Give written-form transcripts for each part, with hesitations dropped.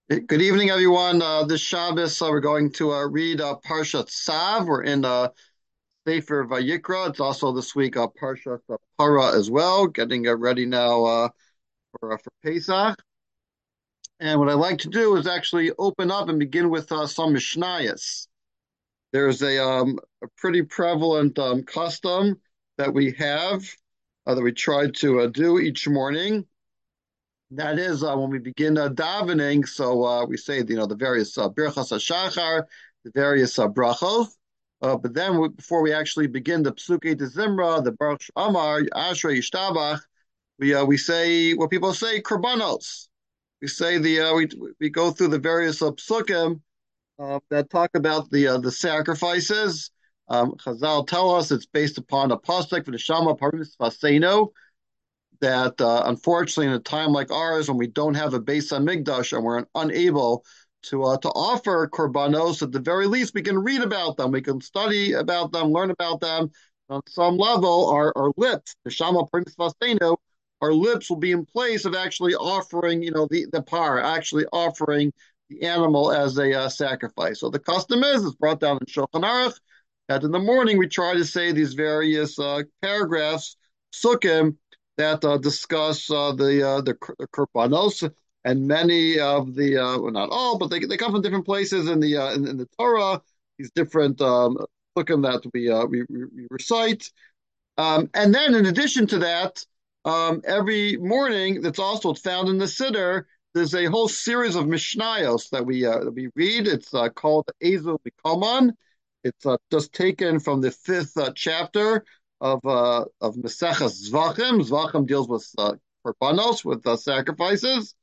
Good evening, everyone. This Shabbos, we're going to read Parshat Tzav. We're in Sefer Vayikra. It's also this week Parshat Para as well. Getting ready now for Pesach. And what I like to do is actually open up and begin with some Mishnayos. There's a pretty prevalent custom that we have that we try to do each morning. That is when we begin davening. So we say, the various birchas hashachar, the various brachos. But then before we actually begin the psukei de zimra, the baruch Amar, Ashrei Yishtabach, we say what people say, korbanos. We say we go through the various psukim that talk about the sacrifices. Chazal tell us it's based upon a pasuk for the Shama Paris Faseno, that unfortunately, in a time like ours, when we don't have a Beis Hamikdash and we're unable to offer korbanos, at the very least, we can read about them, we can study about them, learn about them. On some level, our lips, the Shama Prince Vasteno, our lips will be in place of actually offering, the par, actually offering the animal as a sacrifice. So the custom is, it's brought down in Shulchan Aruch, that in the morning we try to say these various paragraphs, sukkim, that discuss the korbanos, and many of well, not all, but they come from different places in the Torah. These different psukim that we recite, and then in addition to that, every morning that's also found in the Siddur. There's a whole series of Mishnayos that we read. It's called Ezel Bikoman. It's just taken from the fifth chapter of Maseches Zvachim. Zvachim deals with korbanos, with sacrifices,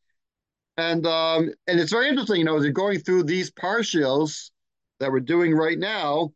and it's very interesting. As you're going through these parshios that we're doing right now,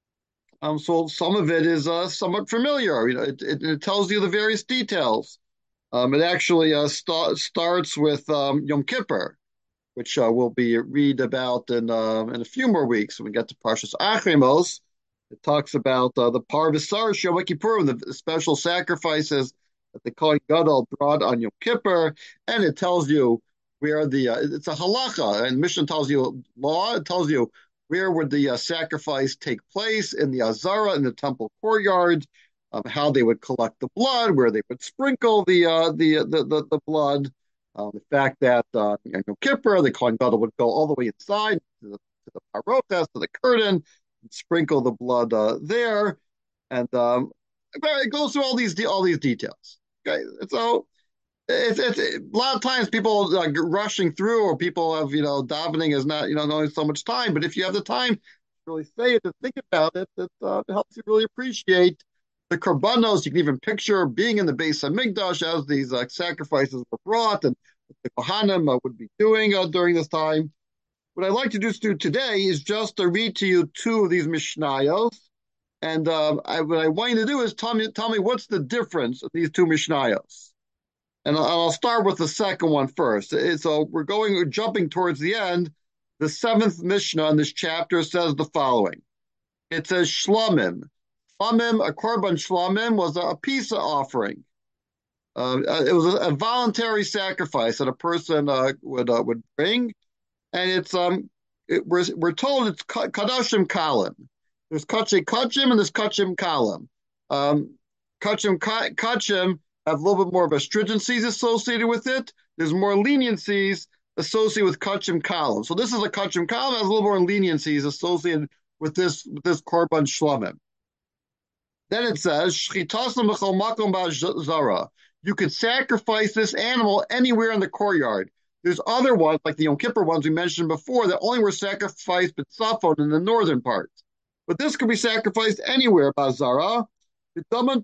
so some of it is somewhat familiar. It tells you the various details. It actually starts with Yom Kippur, which we'll be read about in a few more weeks when we get to Parshas Achrimos. It talks about the Parvisar Yom Kippur, the special sacrifices that the Kohen Gadol brought on Yom Kippur, and it tells you where it's a halacha, and Mishnah tells you law. It tells you where would the sacrifice take place in the Azara, in the temple courtyard, how they would collect the blood, where they would sprinkle the blood. The fact that in Yom Kippur, the Kohen Gadol would go all the way inside to the parochas, to the curtain, and sprinkle the blood there, and it goes through all these details. Okay, so it's a lot of times people rushing through, or people have davening is not only so much time, but if you have the time to really say it and think about it, it helps you really appreciate the korbanos. You can even picture being in the Beis Hamikdash as these sacrifices were brought, and what the Kohanim would be doing during this time. What I'd like to do today is just to read to you two of these Mishnayos, and what I want you to do is tell me what's the difference of these two Mishnayos. And I'll start with the second one first. So we're jumping towards the end. The seventh Mishnah in this chapter says the following. It says Shlomim. Shlomim, a korban Shlomim, was a peace offering. It was a voluntary sacrifice that a person would bring, and we're told it's kadashim kalim. There's kachim and there's kachim kalim. Kachim have a little bit more of astringencies associated with it. There's more leniencies associated with kachim kalim. So this is a kachim kalim, has a little more leniencies associated with this korban shlomim. Then it says shchitasam b'chol makom ba'zara. You could sacrifice this animal anywhere in the courtyard. There's other ones, like the Yom Kippur ones we mentioned before, that only were sacrificed b'tzafon in the northern part. But this could be sacrificed anywhere, Bazara. And then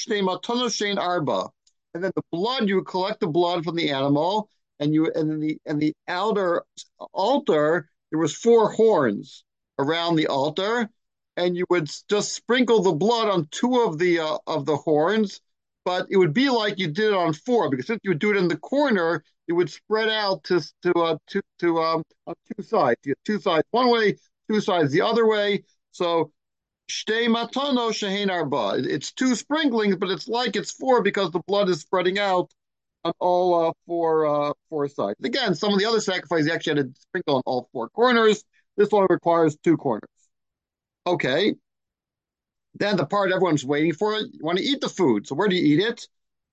the blood, you would collect the blood from the animal, and in the outer altar, there was four horns around the altar, and you would just sprinkle the blood on two of the horns, but it would be like you did it on four, because if you would do it in the corner, it would spread out to on two sides. You have two sides one way, two sides the other way. So shtei matono shehein arba. It's two sprinklings, but it's like it's four because the blood is spreading out on all four sides. Again, some of the other sacrifices you actually had to sprinkle on all four corners. This one requires two corners. Okay. Then the part everyone's waiting for, you want to eat the food. So where do you eat it?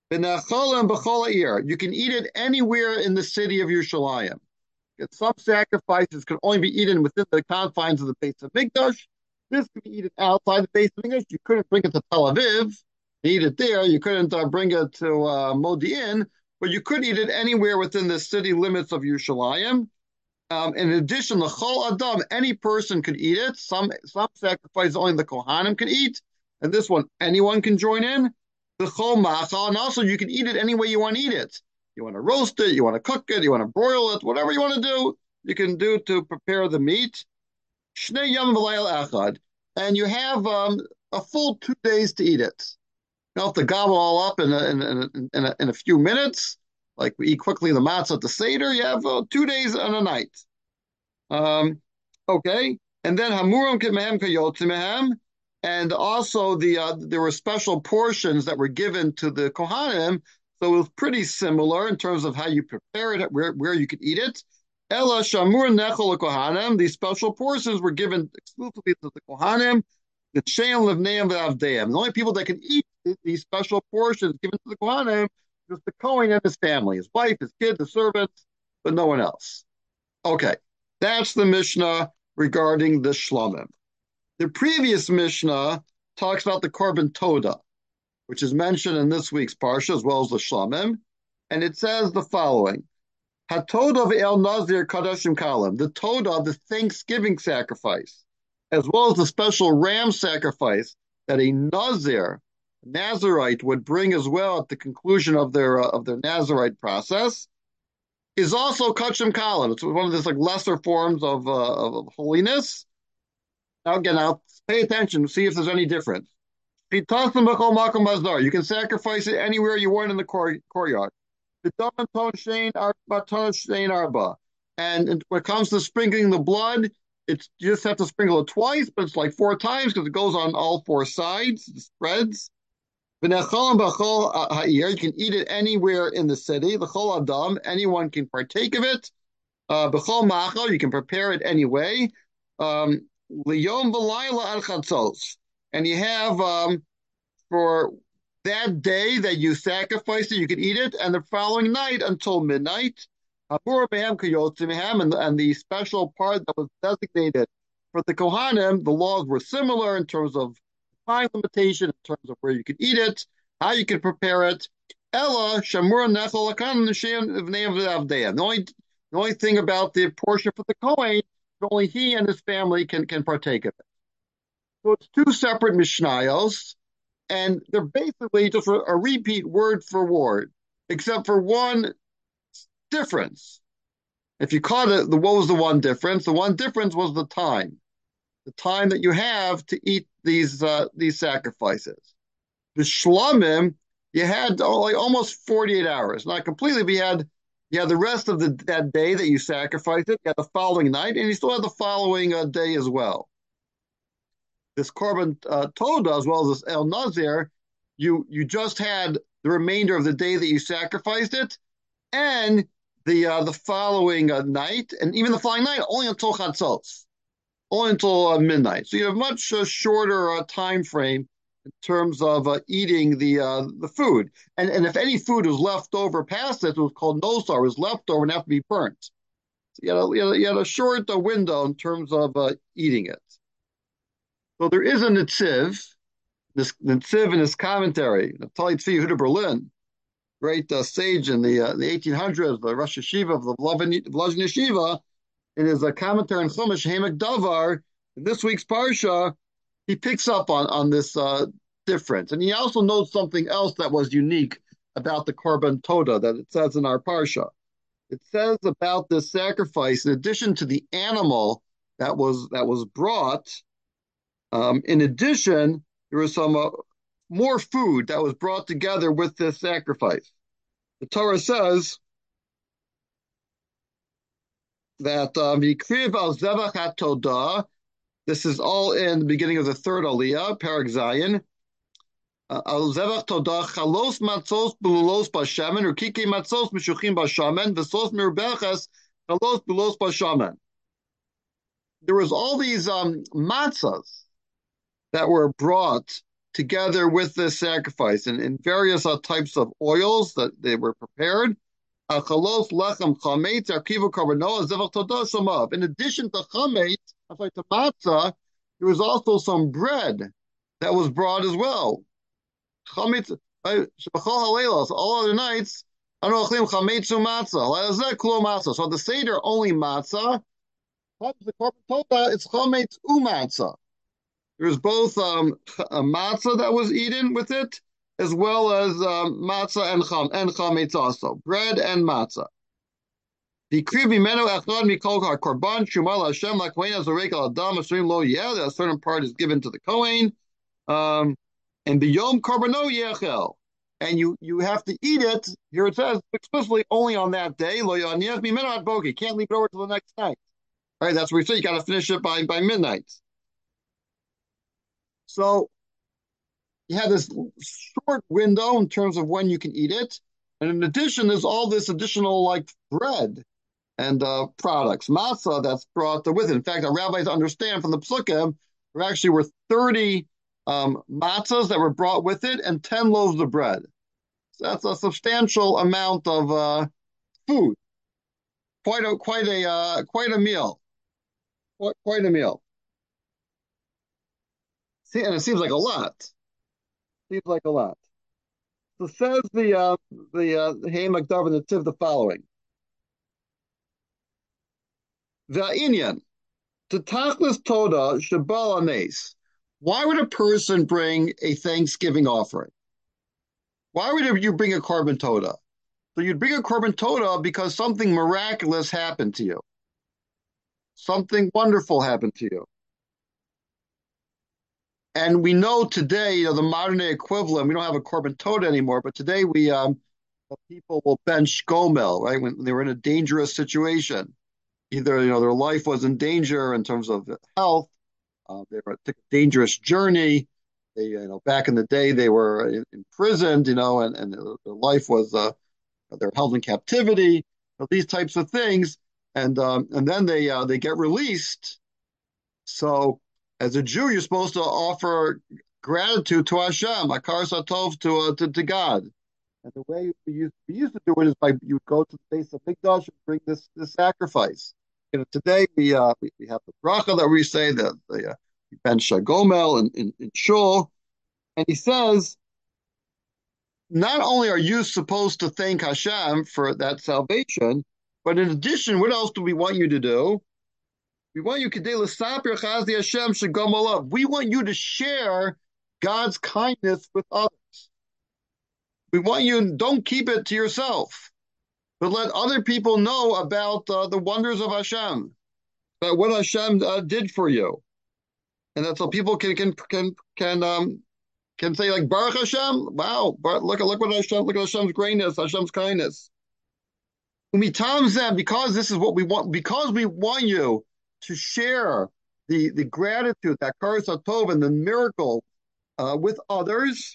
You can eat it anywhere in the city of Yerushalayim. Some sacrifices can only be eaten within the confines of the Beis Hamikdash. This can be eaten outside the Beis Hamikdash. You couldn't bring it to Tel Aviv, eat it there. You couldn't bring it to Modi'in, but you could eat it anywhere within the city limits of Yerushalayim. In addition, the Chol Adam, any person could eat it. Some sacrifices only the Kohanim can eat, and this one anyone can join in. The Chol Machal, and also you can eat it any way you want to eat it. You want to roast it, you want to cook it, you want to broil it, whatever you want to do, you can do to prepare the meat. Shnei Yom V'Layel Echad, and you have a full 2 days to eat it. You don't have to gobble all up in a few minutes. Like we eat quickly the matzah at the Seder, you have 2 days and a night. Okay, and then Hamurim Mehem Kayotzi Mehem, and also there were special portions that were given to the Kohanim, so it was pretty similar in terms of how you prepare it, where you could eat it. Ella Shamur Nechol Kohanim, these special portions were given exclusively to the Kohanim, the Shein Levneim V'Avdeim. The only people that can eat these special portions given to the Kohanim is the Kohen and his family, his wife, his kids, the servants, but no one else. Okay, that's the Mishnah regarding the Shlomim. The previous Mishnah talks about the Korban Toda, which is mentioned in this week's Parsha, as well as the Shlomim, and it says the following: HaToda v'el Nazir Kadashim Kalim, the Toda, the Thanksgiving sacrifice, as well as the special ram sacrifice that a Nazirite would bring as well at the conclusion of their Nazirite process, is also Kachim Kalim. It's one of these like lesser forms of holiness. Now again, I'll pay attention, see if there's any difference. You can sacrifice it anywhere you want in the courtyard. And when it comes to sprinkling the blood, you just have to sprinkle it twice, but it's like 4 times because it goes on all four sides, it spreads. You can eat it anywhere in the city. The Chol Adam, anyone can partake of it. B'chol Machal, you can prepare it anyway. Liyom v'layla al chatzos, and you have for that day that you sacrificed it, you can eat it, and the following night until midnight. And the special part that was designated for the Kohanim, the laws were similar in terms of time limitation, in terms of where you could eat it, how you could prepare it. Ella shamur nechol the only thing about the portion for the Kohen, only he and his family can partake of it. So it's two separate Mishnayos, and they're basically just a repeat word for word, except for one difference. If you caught it, what was the one difference? The one difference was the time that you have to eat these sacrifices. The Shlomim, you had like almost 48 hours, not completely, but you had the rest of that day that you sacrificed it, you had the following night, and you still had the following day as well. This Korban Toda, as well as this El Nazir, you just had the remainder of the day that you sacrificed it, and the following night, and even the following night, only until Chatzos, only until midnight. So you have a much shorter time frame in terms of eating the food. And if any food was left over past it was called nosar, it was left over and have to be burnt. So you had a short window in terms of eating it. So there is a Netziv, this Netziv in his commentary, Naftali Tzvi Yehuda Berlin, great sage in the 1800s, the Rosh Yeshiva of the Blazin Yeshiva, in his commentary on Chumash Hamak Davar, in this week's Parsha, he picks up on this difference. And he also notes something else that was unique about the Korban Toda that it says in our Parsha. It says about this sacrifice, in addition to the animal that was brought, in addition, there was some more food that was brought together with this sacrifice. The Torah says that Vikriv al Zevach HaTodah, this is all in the beginning of the third Aliyah, Perek Zayin. Al zevach todah chalos matzos belulos bashamen or kike matzos mishuchim bashamen v'sos mirbeches chalos belulos bashamen. There was all these matzahs that were brought together with this sacrifice and in various types of oils that they were prepared. In addition to chametz, like to matzah, there was also some bread that was brought as well. Chametz, all other nights, chametz matzah. So the Seder only matzah. The korban todah, it's chametz umatzah. There's both a matzah that was eaten with it, as well as matzah and chametz also, bread and matzah. The a certain part is given to the Kohen, and the Yom Karbano Yechel, and you have to eat it. Here it says explicitly only on that day. Lo yaniach mimeno ad bogi. Can't leave it over to the next night. All right, that's what we say. You got to finish it by midnight. So you have this short window in terms of when you can eat it. And in addition, there's all this additional like bread and products, matzah that's brought with it. In fact, our rabbis understand from the psukim, there actually were 30 matzahs that were brought with it and 10 loaves of bread. So that's a substantial amount of food. Quite a meal. Quite a meal. See, and it seems like a lot. Seems like a lot. So says the Hey Magdav and the Tiv the following. The Inyan, to Tachlis Toda Shabal Anes. Why would a person bring a Thanksgiving offering? Why would you bring a korban todah? So you'd bring a korban todah because something miraculous happened to you. Something wonderful happened to you. And we know today, the modern day equivalent, we don't have a korban todah anymore, but today people will bench gomel, right? When they were in a dangerous situation. Either, their life was in danger in terms of health, they took a dangerous journey. They, back in the day, they were imprisoned, and their life was, they're held in captivity, these types of things. And then they get released. So as a Jew, you're supposed to offer gratitude to Hashem, akar satov to God. And the way we used to do it is by you go to the base of Mikdash and bring this sacrifice. Today we have the bracha that we say that the Ben Shagomel in Shul, and he says, not only are you supposed to thank Hashem for that salvation, but in addition, what else do we want you to do? We want you We want you to share God's kindness with others. We want you, don't keep it to yourself, but let other people know about the wonders of Hashem, about what Hashem did for you, and that's so people can say like Baruch Hashem. Wow, look what Hashem, look at Hashem's greatness, Hashem's kindness. Because this is what we want, because we want you to share the gratitude, that karas hatov, and the miracle with others.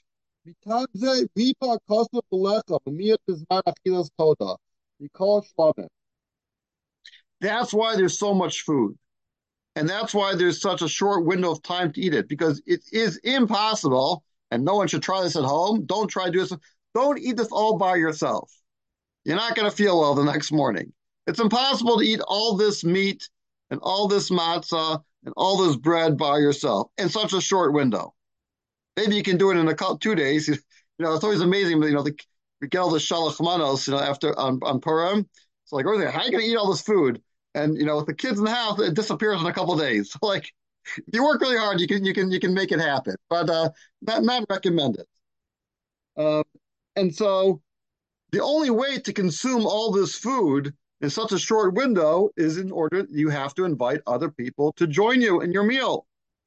That's why there's so much food. And that's why there's such a short window of time to eat it, because it is impossible, and no one should try this at home. Don't try to do this. Don't eat this all by yourself. You're not going to feel well the next morning. It's impossible to eat all this meat and all this matzah and all this bread by yourself in such a short window. Maybe you can do it in 2 days. It's always amazing. We get all the shalach manos, after on Purim. It's like, how are you going to eat all this food? And with the kids in the house, it disappears in a couple of days. So, like, if you work really hard, you can make it happen, but not recommended. And so, the only way to consume all this food in such a short window is you have to invite other people to join you in your meal.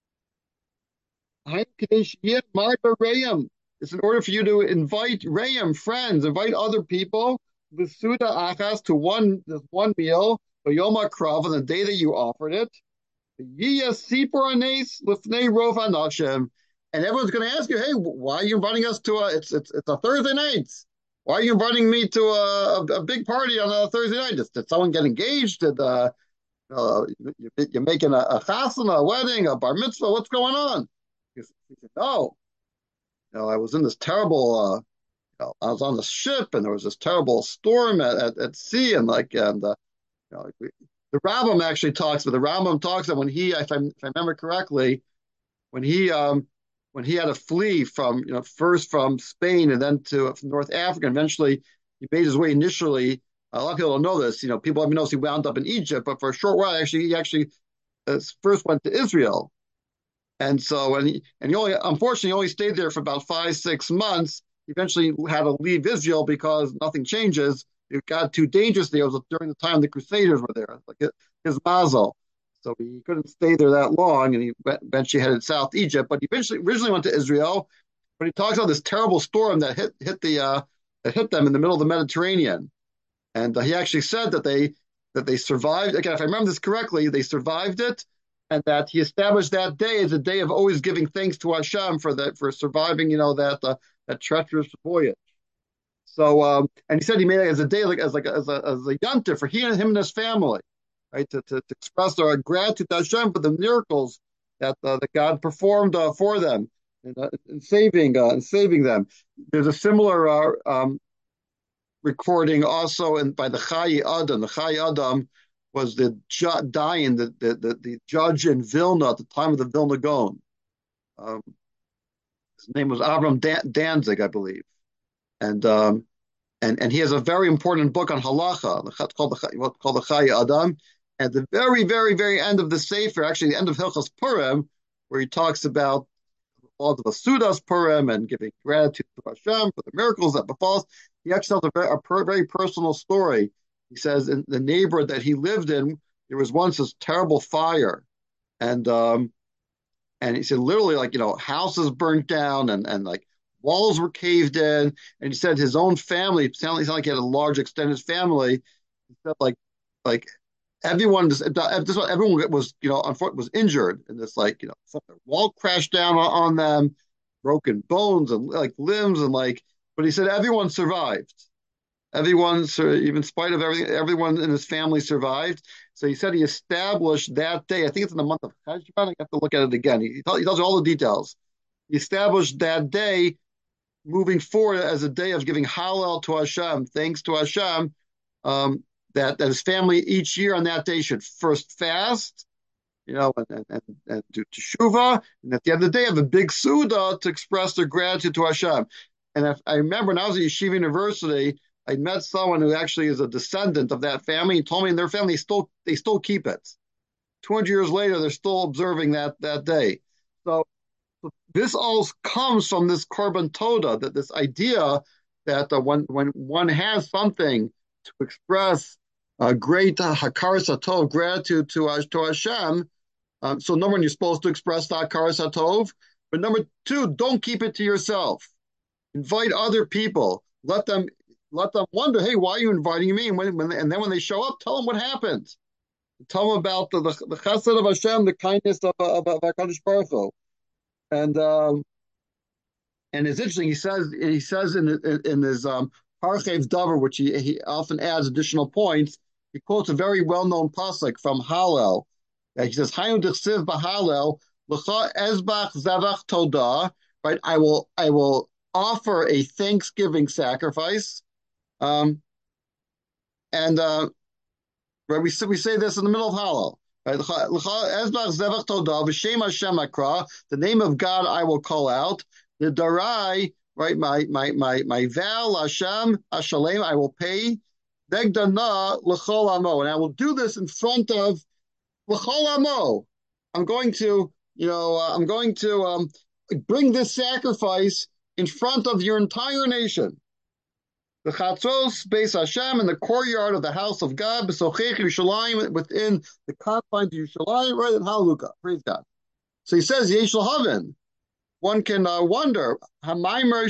It's in order for you to invite Rayim, friends, invite other people, V'suda achas, to this one meal, Yom HaKrav, on the day that you offered it. and everyone's going to ask you, hey, why are you inviting us to it's a Thursday night? Why are you inviting me to a big party on a Thursday night? Did someone get engaged? Did you're making a chasana, a wedding, a bar mitzvah? What's going on? He said, no, I was in this terrible. I was on the ship, and there was this terrible storm at sea, and the Rambam actually talks, but the Rambam talks that when if I remember correctly, when he had to flee from first from Spain and then to North Africa. And eventually, he made his way initially. A lot of people don't know this. People have knows he wound up in Egypt, but for a short while, he actually first went to Israel. And so, and he only unfortunately only stayed there for about 5 6 months. He eventually had to leave Israel because nothing changes. It got too dangerous there. It was during the time the Crusaders were there, like his mazel. So he couldn't stay there that long, and he eventually headed south Egypt. But he originally went to Israel. But he talks about this terrible storm that hit them in the middle of the Mediterranean, and he actually said that they survived. Again, if I remember this correctly, they survived it, and that he established that day as a day of always giving thanks to Hashem for surviving, that treacherous voyage. So, and he said he made it as a day, as a yontif for him and his family, right? To express their gratitude to Hashem for the miracles that God performed for them in saving them. There's a similar recording also by the Chai Adam. The Chai Adam was the judge in Vilna at the time of the Vilna Gaon. His name was Avram Danzig, I believe, and he has a very important book on halacha called the Chai Adam. At the very, very, very end of the Sefer, actually the end of Hilchos Purim, where he talks about all of the Sudas Purim and giving gratitude to Hashem for the miracles that befall us, he actually tells a very personal story. He says in the neighborhood that he lived in, there was once this terrible fire, and he said literally houses burnt down and like walls were caved in, and he said his own family, it sounded like he had a large extended family. He said like everyone was was injured in this wall crashed down on them, broken bones and like limbs and but he said everyone survived. Everyone, even in spite of everything, everyone in his family survived. So he said he established that day. I think it's in the month of Heshvan. I have to look at it again. He tells you all the details. He established that day moving forward as a day of giving Hallel to Hashem, thanks to Hashem, that his family each year on that day should first fast, and do teshuvah, and at the end of the day have a big suda to express their gratitude to Hashem. And I remember when I was at Yeshiva University, I met someone who actually is a descendant of that family. He told me in their family they still keep it. 200 years later, they're still observing that day. So this all comes from this Korban Toda, that this idea that when one has something to express great hakaras hatov, gratitude to Hashem. So number one, you're supposed to express the hakaras hatov, but number two, don't keep it to yourself. Invite other people. Let them wonder, hey, why are you inviting me? And then when they show up, tell them what happened. Tell them about the chesed of Hashem, the kindness of HaKadosh Baruch Hu. And it's interesting. He says in his Parchev Davar, which he often adds additional points. He quotes a very well-known pasuk from Hallel. He says, "Hayom d'chsiv b'Hallel l'cha ezbach zavach todah." Right, I will offer a thanksgiving sacrifice, and right, we say this in the middle of Hallel. Right, ezbach zavach todah v'shem Hashem akra. The name of God I will call out. The darai. Right, my vow, Hashem, Hashalem, I will pay. Begdana l'chol amo, and I will do this in front of l'chol amo. I'm going to bring this sacrifice in front of your entire nation. The chatzos beis Hashem in the courtyard of the house of God, b'sochech Yerushalayim, within the confines of Yerushalayim, right in Hallelujah. Praise God. So he says, Yesh l'haven. One can wonder, why are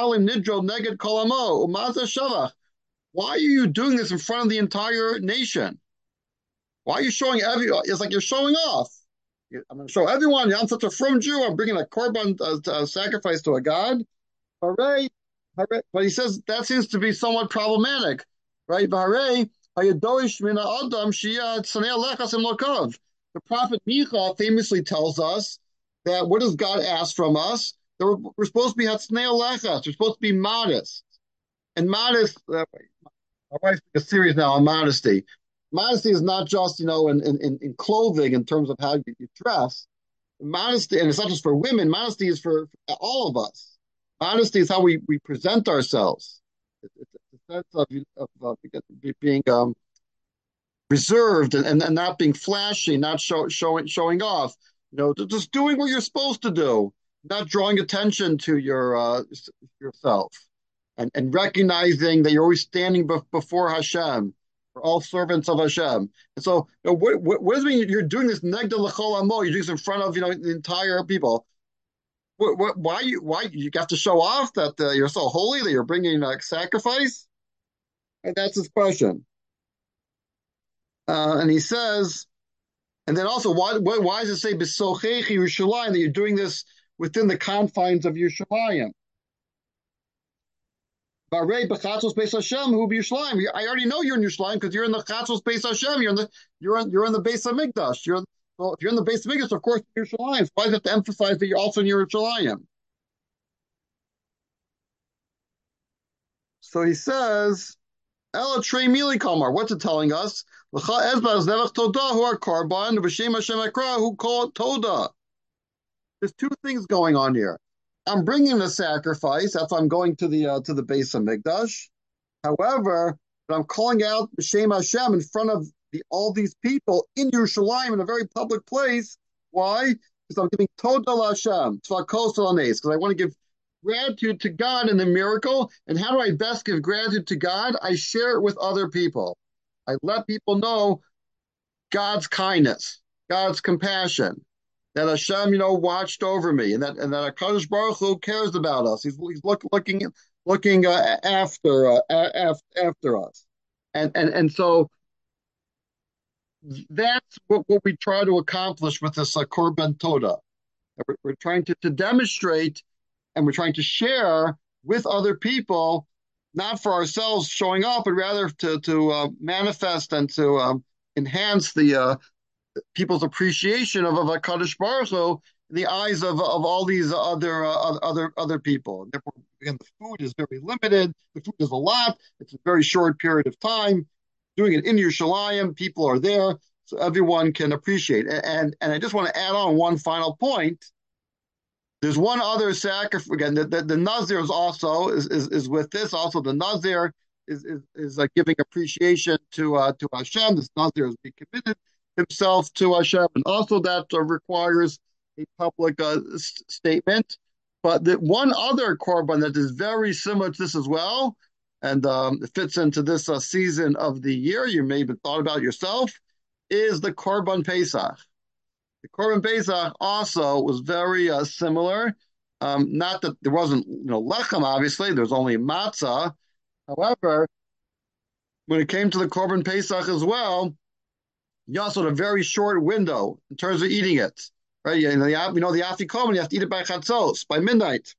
you doing this in front of the entire nation? Why are you showing everyone? It's like you're showing off. I'm going to show everyone, I'm such a frum Jew. I'm bringing a korban sacrifice to a god. Hooray, hooray. But he says that seems to be somewhat problematic, right? Hooray, hayadorish mina adam shia tzanei lechasim lokov. The prophet Micha famously tells us that what does God ask from us? That we're supposed to be hatzanei lechas. We're supposed to be modest. And modest, my wife's serious now on modesty. Modesty is not just, in clothing in terms of how you dress. Modesty, and it's not just for women, modesty is for all of us. Modesty is how we present ourselves. It's a sense of being reserved and not being flashy, not showing off. Just doing what you're supposed to do, not drawing attention to yourself, and recognizing that you're always standing before Hashem. We're all servants of Hashem. And so, what does it mean you're doing this negda l'chol amo? You're doing this in front of the entire people. Why you have to show off that you're so holy that you're bringing sacrifice? And that's his question. And he says, and then also, why does it say b'sochechi Yerushalayim that you're doing this within the confines of Yerushalayim? Barei b'chatzos beis Hashem who b'Yerushalayim. I already know you're in Yerushalayim because you're in the chatzos beis Hashem. You're in the Beis Hamikdash. Well, if you're in the Beis Hamikdash, of course, Yerushalayim. So why does it have to emphasize that you're also in Yerushalayim? So he says, Ela Trey Mili Kamar. What's it telling us? L'cha ezbaz nevach toda who are karban v'shem Hashem ekra who call it toda. There's two things going on here. I'm bringing the sacrifice. That's why I'm going to the Beis Hamikdash. However, I'm calling out B'Shem Hashem in front of all these people in Yerushalayim in a very public place. Why? Because I'm giving Toda Hashem, because I want to give gratitude to God in the miracle. And how do I best give gratitude to God? I share it with other people. I let people know God's kindness, God's compassion, that Hashem, watched over me, and that HaKadosh Baruch Hu cares about us. He's looking after us, and so that's what we try to accomplish with this Korban Toda. We're trying to demonstrate, and we're trying to share with other people, not for ourselves showing off, but rather to manifest and to enhance the people's appreciation of HaKadosh Baruch Hu in the eyes of all these other people. And therefore, again, the food is very limited. The food is a lot. It's a very short period of time. Doing it in Yerushalayim, people are there, so everyone can appreciate. And I just want to add on one final point. There's one other sacrifice. Again, the Nazir is also is with this. Also, the Nazir is giving appreciation to Hashem. This Nazir is being committed himself to Hashem, and also that requires a public statement. But the one other korban that is very similar to this as well, and it fits into this season of the year, you may have thought about yourself, is the Korban Pesach. The Korban Pesach also was very similar. Not that there wasn't, lechem, obviously, there was only matzah. However, when it came to the Korban Pesach as well, you also had a very short window in terms of eating it. Right? The Afikomen, you have to eat it by chatzos, by midnight.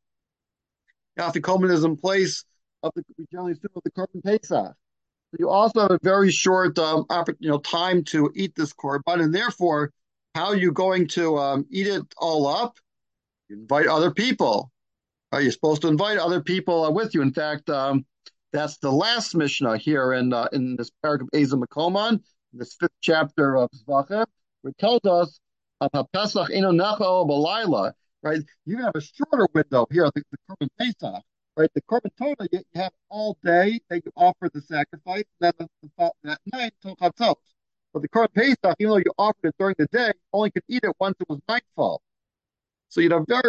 The Afikomen is in place of we generally assume of the Korban Pesach. So you also have a very short time to eat this korban, and therefore, how are you going to eat it all up? You invite other people. You're supposed to invite other people with you. In fact, that's the last Mishnah here in this paragraph of Eza Makoman, this 5th chapter of Zvachim, where it tells us Pesach eno necha b'layla. Right, you have a shorter window here, the Korban Pesach. Right, the Korban Toda you have all day that you offer the sacrifice, and then that night till chatzos. But the Korban Pesach, even though you offered it during the day, you only could eat it once it was nightfall. So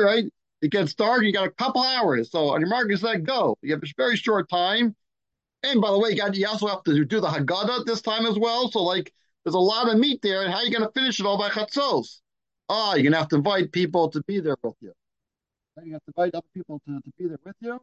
it gets dark, you got a couple hours. So on your mark, it's like go. You have a very short time. And by the way, you also have to do the Haggadah this time as well. So there's a lot of meat there, and how are you going to finish it all by chatzos? You're going to have to invite people to be there with you. You have to invite other people to be there with you.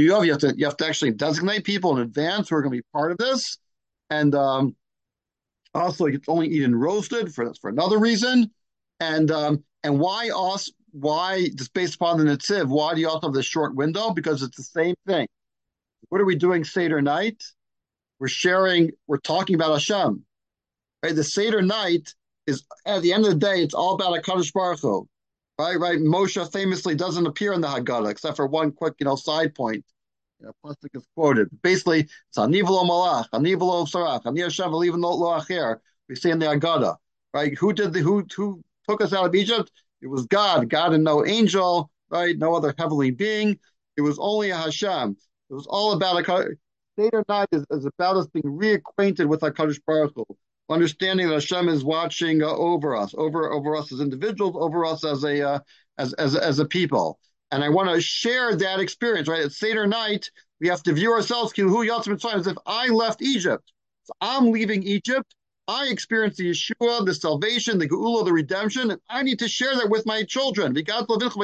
You have to actually designate people in advance who are going to be part of this. And Also, it's only eaten roasted for another reason. And why us? Why just based upon the Netziv? Why do you also have this short window? Because it's the same thing. What are we doing Seder night? We're sharing. We're talking about Hashem. Right? The Seder night is at the end of the day. It's all about Hakadosh Baruch Hu. Right? Right. Moshe famously doesn't appear in the Haggadah except for one quick, side point. Pasuk is quoted. Basically, it's Anivelo Malach, Anivelo Sarach, Ani Hashem, even Lo Acher. We see in the Agada, right? Who took us out of Egypt? It was God. God and no angel, right? No other heavenly being. It was only a Hashem. It was all about a Seder night is about us being reacquainted with Hakadosh Baruch Hu, understanding that Hashem is watching over us, over us as individuals, over us as a people. And I want to share that experience, right? At Seder night, we have to view ourselves as if I left Egypt. So I'm leaving Egypt. I experienced the Yeshua, the salvation, the Geula, the redemption, and I need to share that with my children. Right?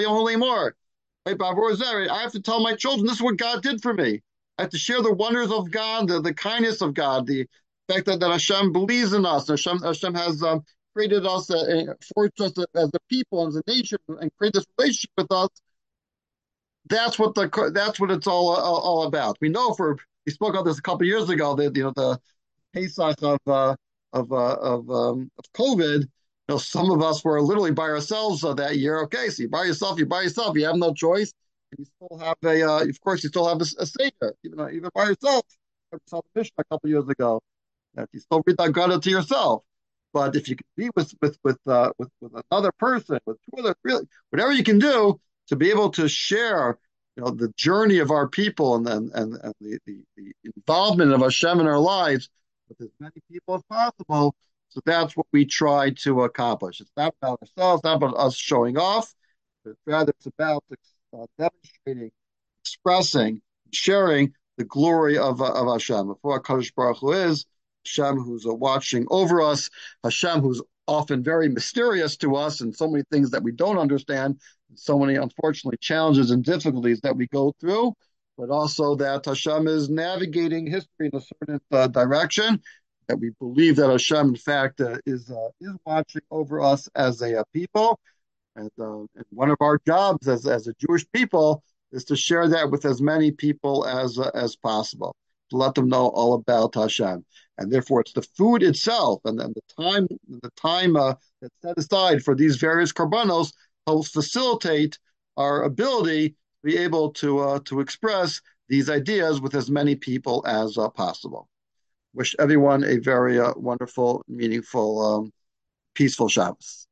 I have to tell my children this is what God did for me. I have to share the wonders of God, the kindness of God, the fact that Hashem believes in us. Hashem has created us, forged us as a people, as a nation, and created this relationship with us. That's what it's all about. We spoke about this a couple of years ago. The Pesach of COVID. Some of us were literally by ourselves that year. Okay, so you by yourself. You have no choice. And you still have of course, you still have a Seder, even by yourself. I saw the Mishnah a couple of years ago that you still read that God to yourself. But if you can be with another person, with two other, really, whatever you can do to be able to share, the journey of our people and the involvement of Hashem in our lives with as many people as possible. So that's what we try to accomplish. It's not about ourselves, not about us showing off, but rather it's about demonstrating, expressing, sharing the glory of Hashem. For HaKadosh Baruch Hu is Hashem who's watching over us, Hashem who's often very mysterious to us, and so many things that we don't understand, so many, unfortunately, challenges and difficulties that we go through, but also that Hashem is navigating history in a certain direction, that we believe that Hashem, in fact, is watching over us as a people. And one of our jobs as a Jewish people is to share that with as many people as possible, to let them know all about Hashem. And therefore, it's the food itself and then the time that's set aside for these various korbanos helps facilitate our ability to be able to express these ideas with as many people as possible. Wish everyone a very wonderful, meaningful, peaceful Shabbos.